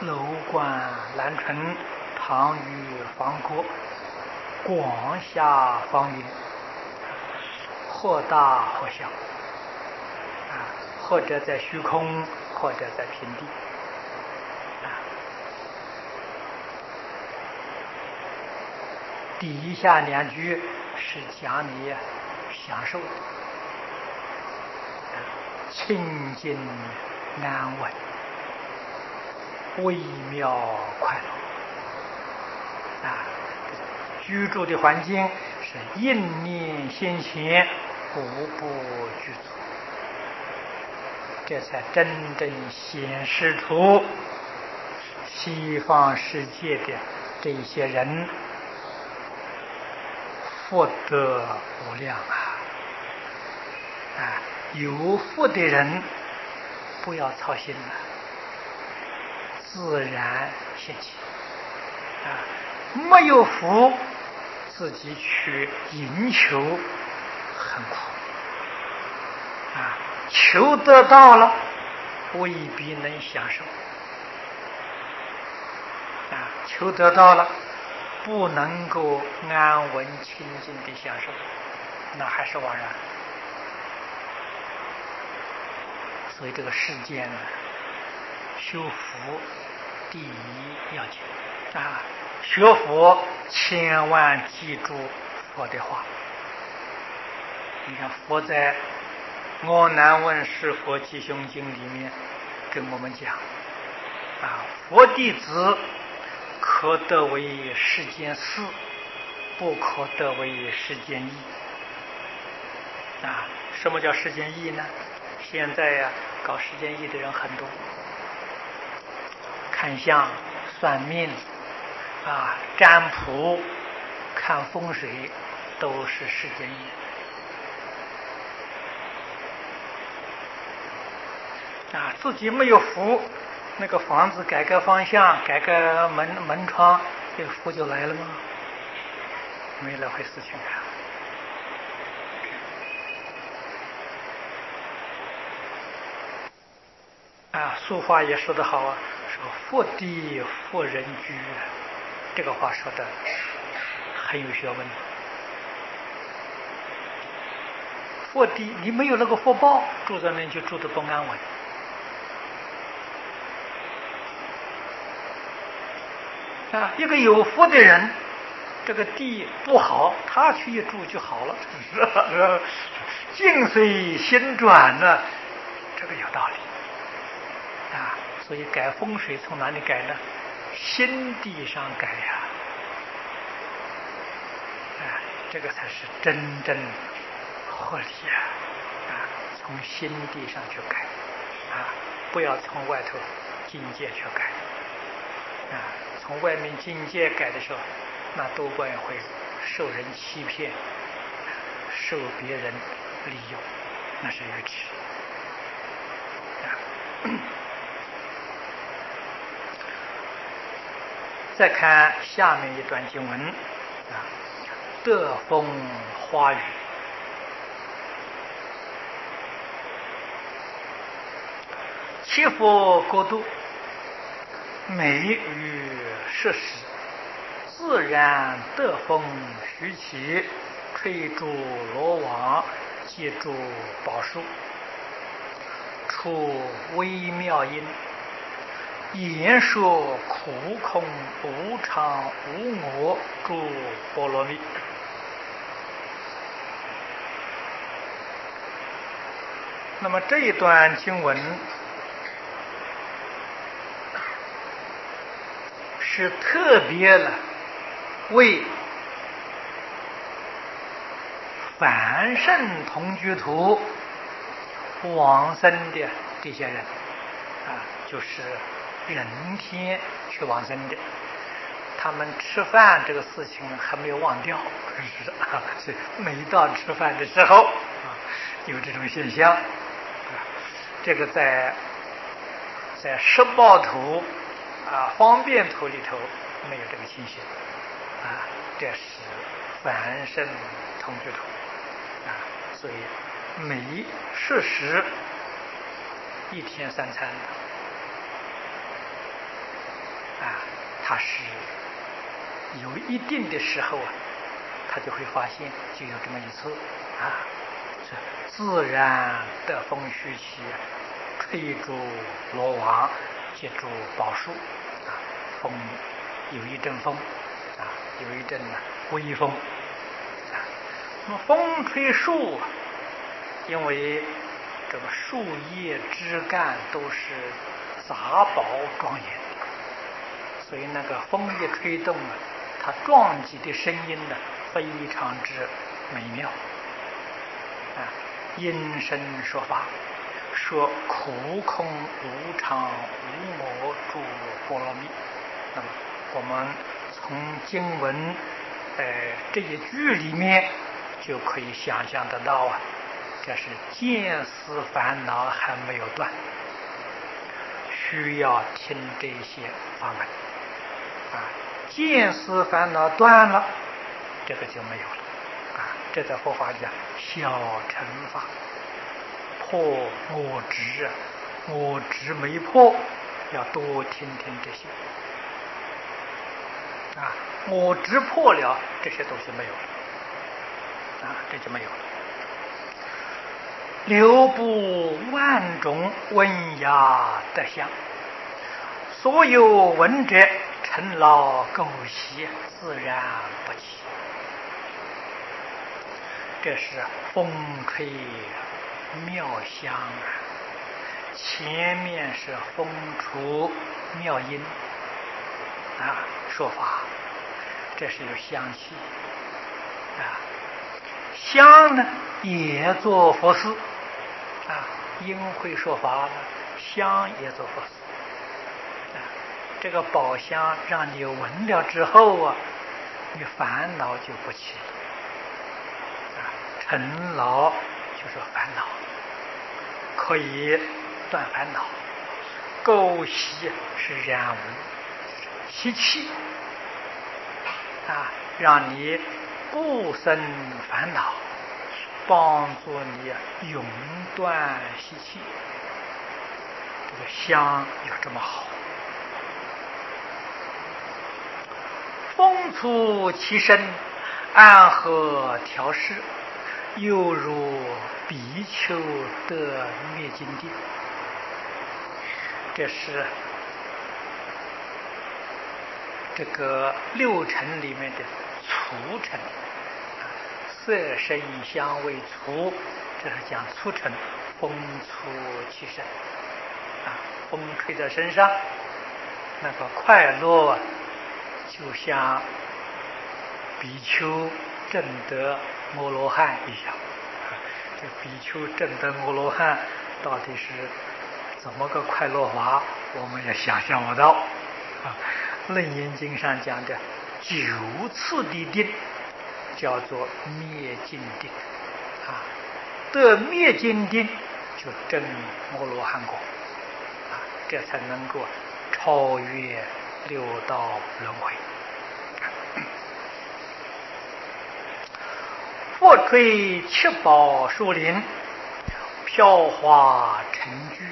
楼观兰春，旁于方国，广厦方圆，或大或小，或者在虚空，或者在平地。底下两句是讲你享受的，清净安稳，微妙快乐。居住的环境是应念先贤，步步具足，这才真正显示出西方世界的这一些人福德无量有福的人不要操心了，自然现起没有福自己去营求很苦求得到了未必能享受求得到了不能够安稳清净的享受，那还是枉然。所以这个世间呢，修福第一要紧学佛千万记住佛的话。你看佛在《阿难问是佛吉凶经》里面跟我们讲佛弟子可得为世间事，不可得为世间义什么叫世间义呢？现在搞世间义的人很多，看相算命占卜看风水都是世间义自己没有福，那个房子改个方向，改个门窗，这个福就来了吗？没了会死去俗话也说得好说福地福人居这个话说的很有学问。福地你没有那个福报，住在那就住得不安稳一个有福的人，这个地不好，他去一住就好了，境随心转呢，这个有道理所以改风水从哪里改呢？心地上改这个才是真正合理从心地上去改不要从外头境界去改从外面境界改的时候，那多半会受人欺骗，受别人利用，那是愚痴再看下面一段经文得风花雨，七佛国度美于设施，自然得风徐起，吹竹罗网，借助宝树，出微妙音，言说苦空无常无我，诸波罗蜜。那么这一段经文是特别了为凡圣同居土往生的这些人就是人天去往生的，他们吃饭这个事情还没有忘掉，所以每到吃饭的时候有这种现象这个在十报土方便土里头没有这个情形这是凡圣同居土所以每摄食1天3餐它是有一定的时候啊，他就会发现就有这么一次啊，是自然的风徐起，吹住罗网，接住宝树啊，风有一阵风啊，有一阵微风啊。那么风吹树，因为这个树叶枝干都是杂宝庄严，所以那个风一吹动啊，它撞击的声音呢，非常之美妙啊。因声说法，说苦空无常无我住波罗蜜。那么我们从经文这一句里面就可以想象得到啊，这是见思烦恼还没有断，需要听这些法门啊。见思烦恼断了，这个就没有了啊。这在佛法讲小乘法，破我执啊，我执没破，要多听听这些啊。我执破了，这些东西没有了啊，这就没有了。流布万种闻雅德香，所有闻者尘劳垢习，自然不起。这是风吹妙香啊，前面是风出妙音啊，说法，这是有香气啊。香呢也做佛事啊，因会说法了，香也做佛事啊。这个宝香让你闻了之后啊，你烦恼就不起了啊。尘劳就是烦恼，可以断烦恼；垢习是染污习气啊，让你不生烦恼，帮助你永断习气。这个香有这么好，风出其身，安和调适，犹如比丘得灭尽定。这是这个六尘里面的粗尘，色声香味触，这是讲粗尘，风出其身啊，风吹在身上，那个快乐就像比丘证得摩罗汉一样。这比丘证得摩罗汉到底是怎么个快乐法，我们也想象不到啊。楞严经上讲的9次的定叫做灭尽定啊，得灭尽定就证摩罗汉果啊，这才能够超越六道轮回。佛吹七宝树林，飘花成聚，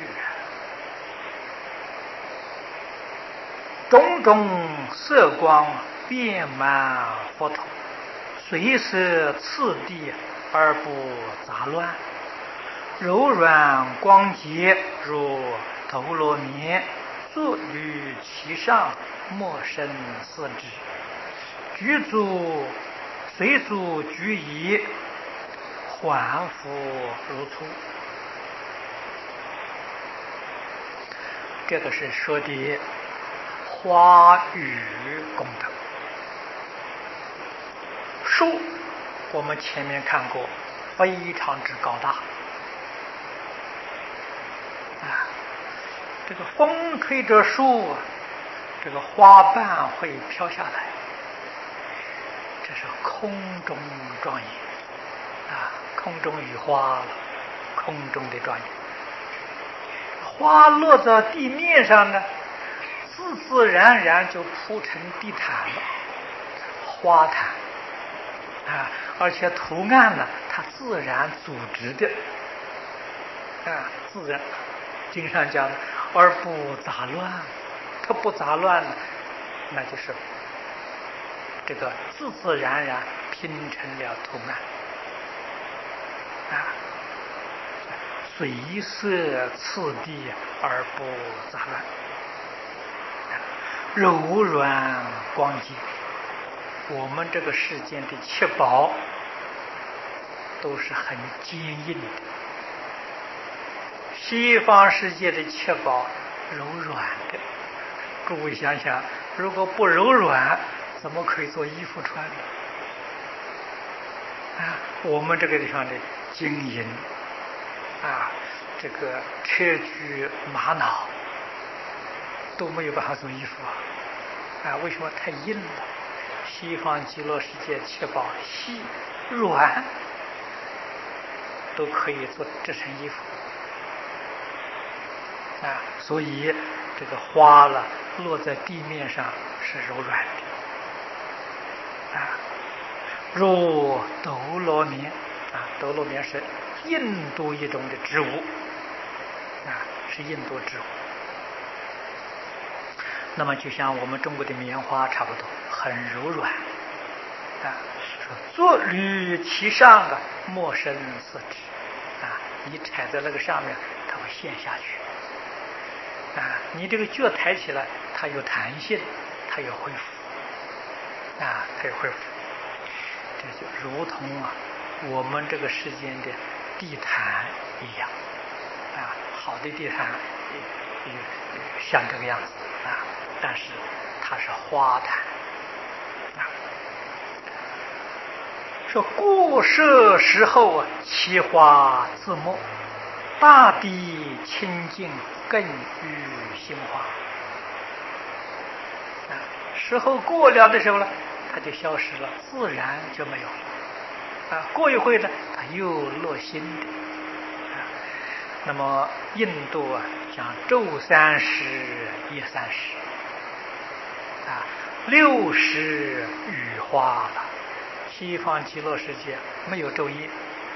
种种色光遍满佛土，随色次第而不杂乱，柔软光洁如陀罗绵，坐于其上，莫生四肢，具足随足居矣，还复如初。这个是说的花语功德。树我们前面看过，非常之高大啊。这个风吹着树，这个花瓣会飘下来，这是空中庄严啊，空中雨花了，空中的庄严。花落在地面上呢，自自然然就铺成地毯了，花毯啊，而且图案呢，它自然组织的啊，自然。经上讲，而不杂乱，它不杂乱， 那就是这个自自然然拼成了图案啊，随色次第而不杂乱，柔软光洁。我们这个世间的七宝都是很坚硬的，西方世界的七宝柔软的。各位想想，如果不柔软，怎么可以做衣服穿呢？啊，我们这个地方的金银啊，这个车具玛瑙都没有办法做衣服啊！为什么？太硬了。西方极乐世界七宝细软，都可以做这身衣服啊！所以这个花了落在地面上是柔软的啊，如斗罗棉啊，斗罗棉是印度一种的植物啊，是印度植物。那么就像我们中国的棉花差不多，很柔软啊。坐履其上啊，莫生四肢啊，你踩在那个上面，它会陷下去啊。你这个脚抬起来，它有弹性，它有恢复啊，它有恢复。这就如同啊，我们这个世间的地毯一样啊，好的地毯也像这个样子啊。但是它是花坛啊，说过涉时候啊，其花自没，大地清净，更遇心花啊。时候过了的时候呢，它就消失了，自然就没有了啊。过一会呢，它又落新的啊。那么印度啊，讲昼30夜30。60雨花了，西方极乐世界没有昼夜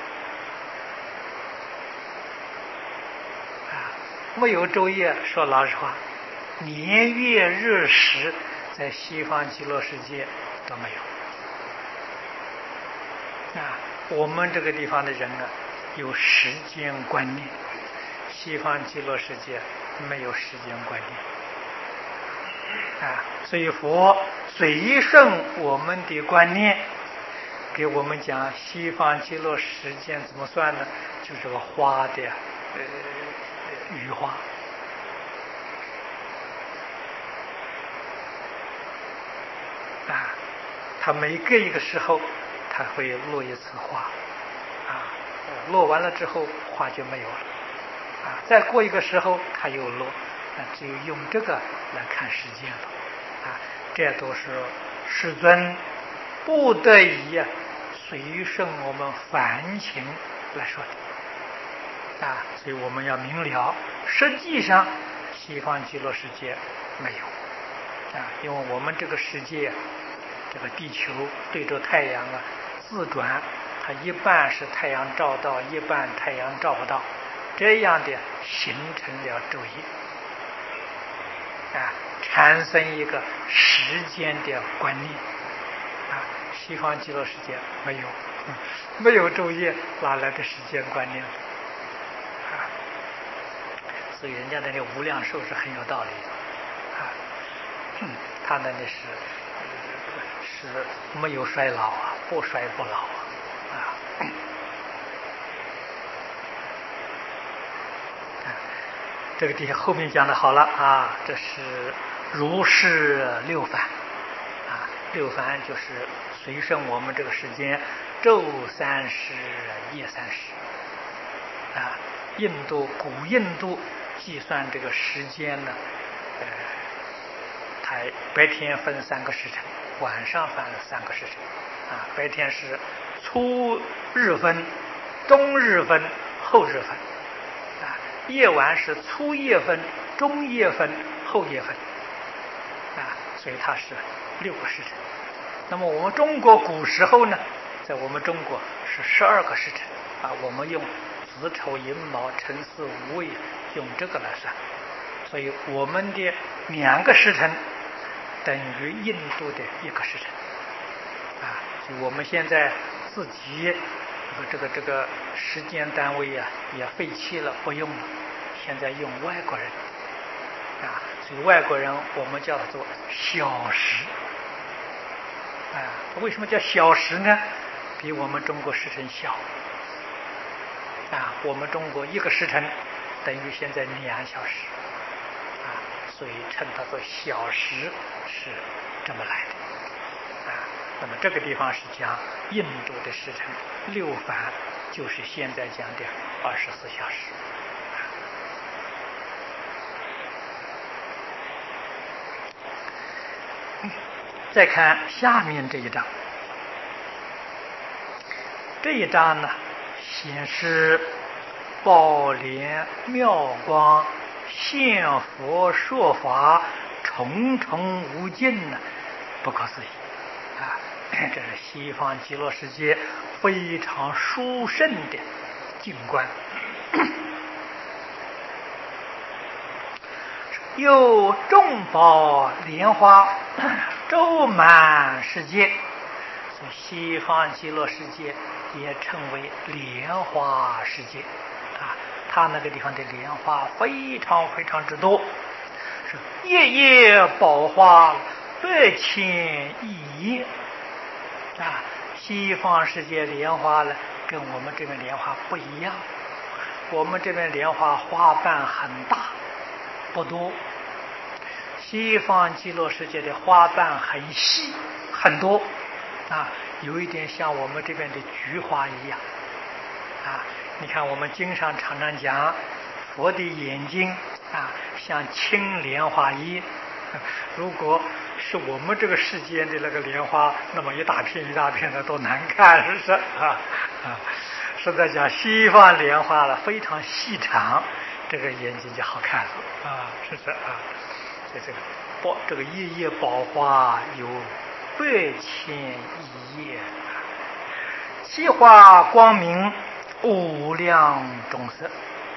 啊，没有昼夜。说老实话，年月日时在西方极乐世界都没有啊。我们这个地方的人啊，有时间观念，西方极乐世界没有时间观念啊，所以佛随顺我们的观念，给我们讲西方极乐时间怎么算呢？就是个花的雨花啊，它每隔一个时候，它会落一次花啊，落完了之后花就没有了啊，再过一个时候它又落。那只有用这个来看时间了啊，这都是世尊不得已随顺我们凡情来说的啊，所以我们要明了，实际上西方极乐世界没有啊，因为我们这个世界，这个地球对着太阳啊自转，它一半是太阳照到，一半太阳照不到，这样的形成了昼夜。啊，产生一个时间的观念啊，西方极乐世界没有，没有昼夜，哪来的时间观念啊？所以人家那个无量寿是很有道理啊，他那里是没有衰老啊，不衰不老啊。这个地方后面讲的好了啊，这是如是六凡啊，六凡就是随顺我们这个时间，昼30夜30啊。古印度计算这个时间呢，它白天分3个时辰，晚上分3个时辰啊。白天是初日分、中日分、后日分。夜晚是初夜分、中夜分、后夜分啊，所以它是6个时辰。那么我们中国古时候呢，在我们中国是12个时辰啊，我们用子丑寅卯辰巳午未用这个来算，所以我们的2个时辰等于印度的1个时辰啊。所以我们现在自己这个时间单位啊也废弃了，不用了，现在用外国人啊，所以外国人我们叫做小时啊。为什么叫小时呢？比我们中国时辰小啊。我们中国1个时辰等于现在2小时啊，所以称它做小时是这么来的啊。那么这个地方是讲印度的时辰6返，就是现在讲的24小时。再看下面这一章，这一章呢显示宝莲妙光现佛说法重重无尽呢，不可思议啊！这是西方极乐世界非常殊胜的景观。有众宝莲花周满世界，所以西方极乐世界也称为莲花世界啊。它那个地方的莲花非常非常之多，是夜夜宝花8,000亿啊。西方世界莲花呢，跟我们这边莲花不一样，我们这边莲花花瓣很大不多，西方极乐世界的花瓣很细很多啊，有一点像我们这边的菊花一样啊。你看我们经上常常讲佛的眼睛啊像青莲花一，如果是我们这个世间的那个莲花，那么一大片一大片的都难看，是不是啊？是在讲西方莲花了，非常细长，这个眼睛就好看了啊，是不是啊？所以这个夜夜宝花有8,000亿叶，其花光明无量种色，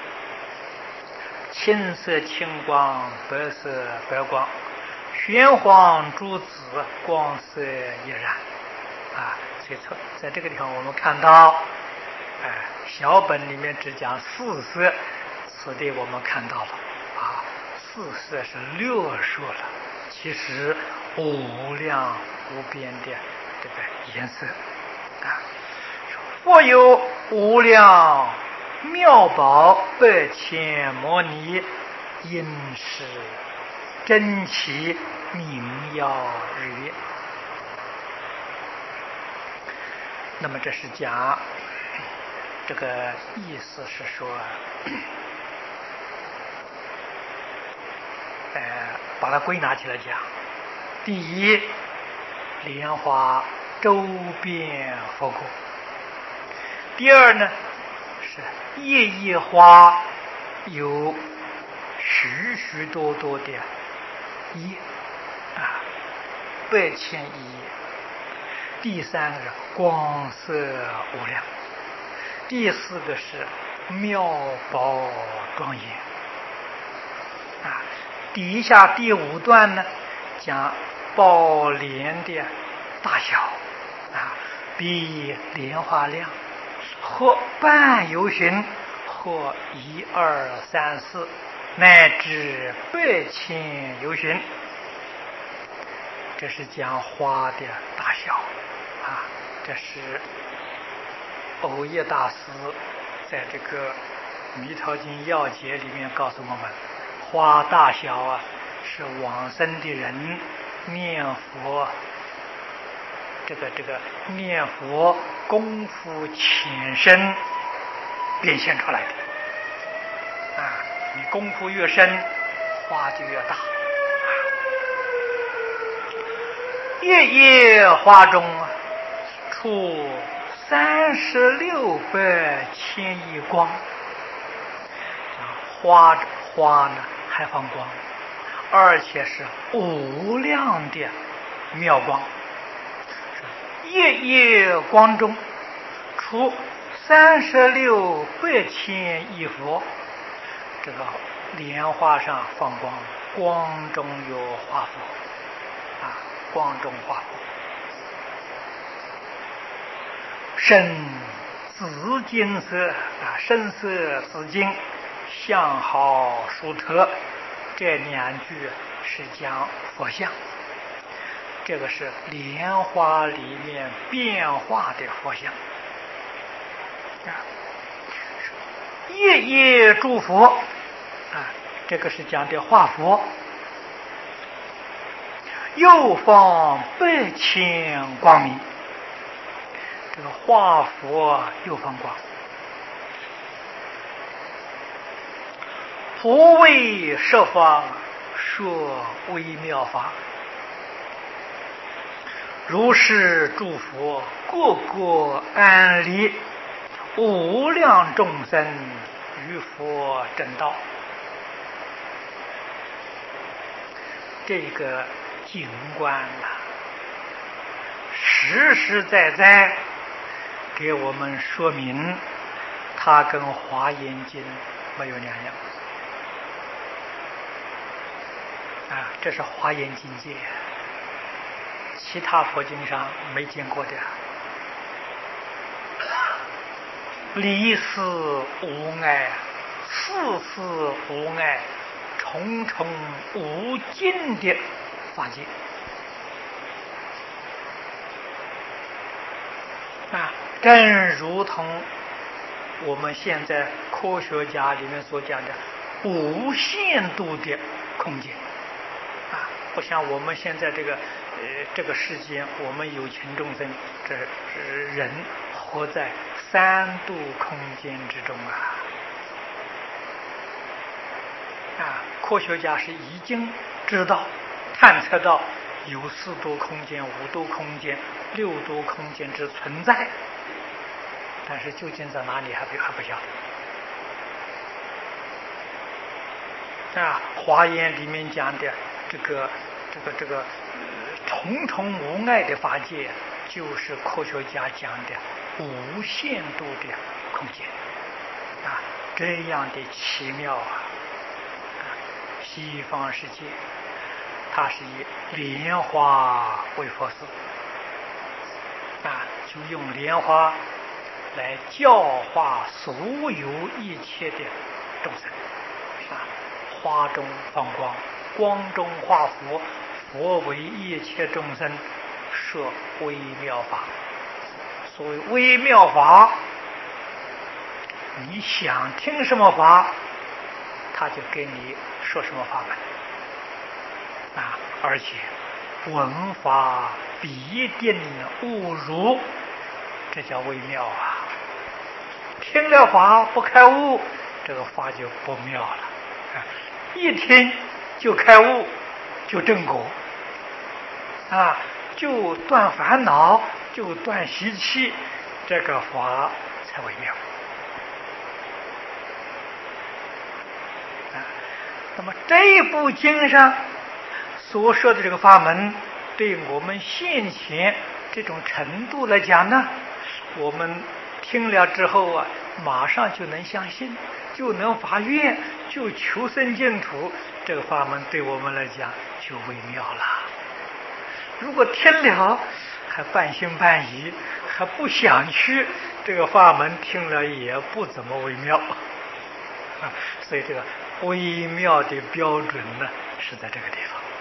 青色青光，白色白光，玄黄珠子，光色依然啊。所以在这个地方我们看到小本里面只讲4色，此地我们看到了啊，4色是略说了，其实无量无边的这个颜色啊。佛有无量妙宝8,000摩尼，因是真奇明耀日月。那么这是讲这个意思是说把它归纳起来讲，第一，莲花周遍佛国；第二呢，是夜夜花有许许多多的叶啊，8,000亿叶；第三个是光色无量；第四个是妙宝庄严啊。底下第5段呢，讲宝莲的大小啊，比莲花量，或半由旬，或1、2、3、4，乃至8,000由旬。这是讲花的大小啊。这是藕叶大师在这个《弥陀经要解》里面告诉我们，花大小啊，是往生的人念佛这个念佛功夫浅深变现出来的啊。你功夫越深，花就越大。夜夜花中出3600千亿光，花呢还放光，而且是无量的妙光。夜夜光中出3600千亿佛，这个莲花上放光，光中有花佛光中化佛。深紫金色深色紫金，相好殊特，这2句是讲佛像，这个是莲花里面变化的佛像夜夜诸佛这个是讲的化佛。右方百千光明，这个化佛右方光。佛为设法说微妙法，如是诸佛各个安立，无量众生于佛正道。这个经观实实在在给我们说明，它跟《华严经》没有两样这是《华严经》界，其他佛经上没见过的。离事无碍，事事无碍，重重无尽的法界正如同我们现在科学家里面所讲的无限度的空间不像我们现在这个世间，我们有情众生，这人活在3度空间之中科学家是已经知道探测到有4度空间、5度空间、6度空间之存在，但是究竟在哪里还不晓得华严里面讲的这个重重无碍的法界，就是科学家讲的无限度的空间这样的奇妙西方世界它是以莲花为佛寺就用莲花来教化所有一切的众生花中放光，光中化佛，佛为一切众生设微妙法。所谓微妙法，你想听什么法，他就给你说什么法门而且闻法必定悟入，这叫微妙听了法不开悟，这个法就不妙了一听就开悟，就正果就断烦恼，就断习气，这个法才微妙那么这一部经上所说的这个法门，对我们现前这种程度来讲呢，我们听了之后马上就能相信，就能发愿，就求生净土，这个法门对我们来讲就微妙了。如果听了还半信半疑，还不想去，这个法门听了也不怎么微妙所以这个微妙的标准呢是在这个地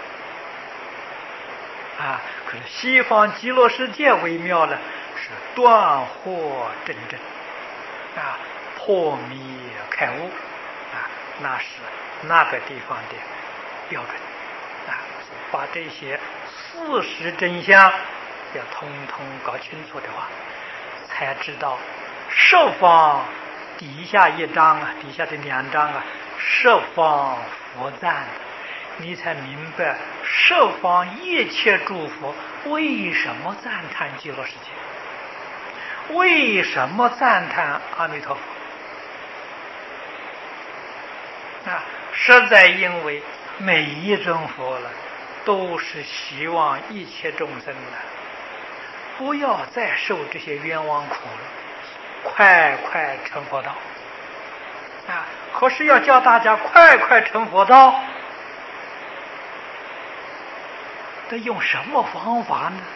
方可是西方极乐世界微妙呢是断惑真正破迷开悟那是那个地方的标准把这些事实真相要通通搞清楚的话，才知道十方底下一章底下的2章十方佛赞，你才明白十方一切诸佛为什么赞叹极乐世界，为什么赞叹阿弥陀佛实在因为每一尊佛都是希望一切众生不要再受这些冤枉苦了，快快成佛道可是要叫大家快快成佛道， 得用什么方法呢？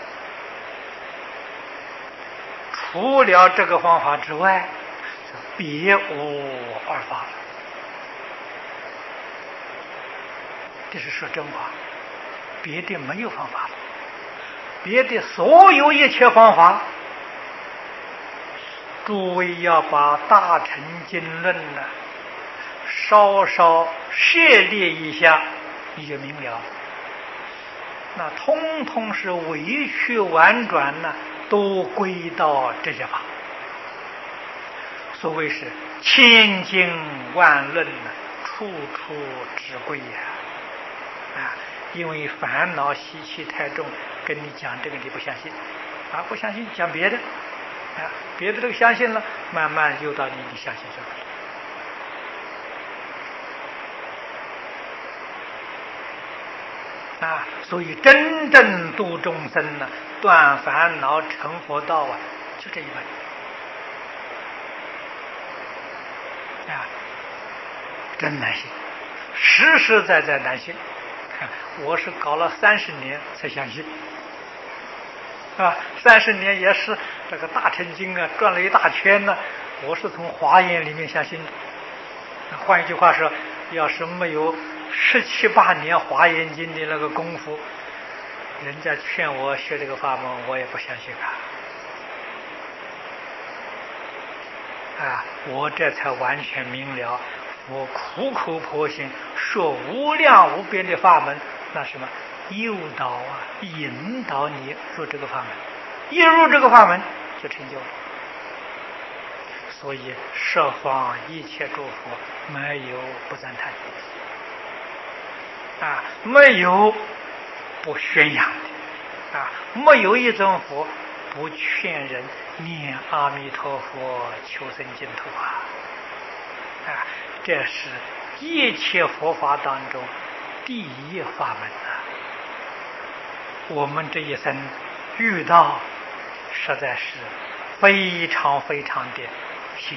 除了这个方法之外，别无二法了。这是说真话，别的没有方法了。别的所有一切方法，诸位要把《大乘经论》呢稍稍涉猎一下，你就明了。那通通是委曲婉转呢，都归到这些法。所谓是千经万论呢，处处只归呀！因为烦恼习气太重，跟你讲这个你不相信，不相信讲别的，别的这个相信了，慢慢诱导你相信这个。所以真正度众生呢，断烦恼成佛道就这一门。真难信，实实在在难信。我是搞了30年才相信，30年也是这个大乘经转了一大圈呢，我是从华严里面相信的。换一句话说，要是没有17、18年华严经的那个功夫，人家劝我学这个法门，我也不相信我这才完全明了，我苦口婆心说无量无边的法门，那什么诱导引导你入这个法门，一入这个法门就成就了。所以十方一切诸佛没有不赞叹没有不宣扬的没有一尊佛不劝人念阿弥陀佛求生净土这是一切佛法当中第一法门我们这一生遇到，实在是非常非常的幸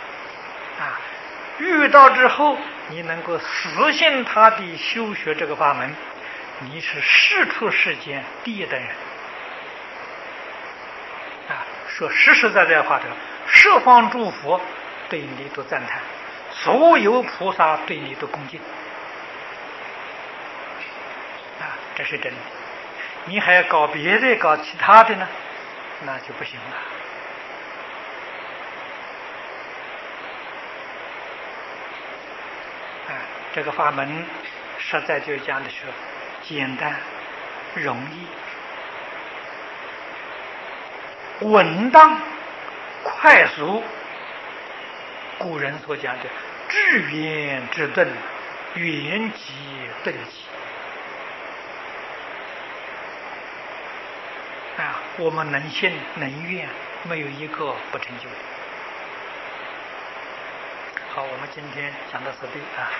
运遇到之后，你能够死心塌地修学这个法门，你是世出世间第一等人说实实在在的话，这个十方诸佛对你都赞叹，所有菩萨对你都恭敬这是真的。你还要搞别的搞其他的呢，那就不行了这个法门实在就讲的是简单容易稳当快速，古人所讲的至圆之顿，圆即顿即我们能信能愿，没有一个不成就的。好，我们今天讲到此地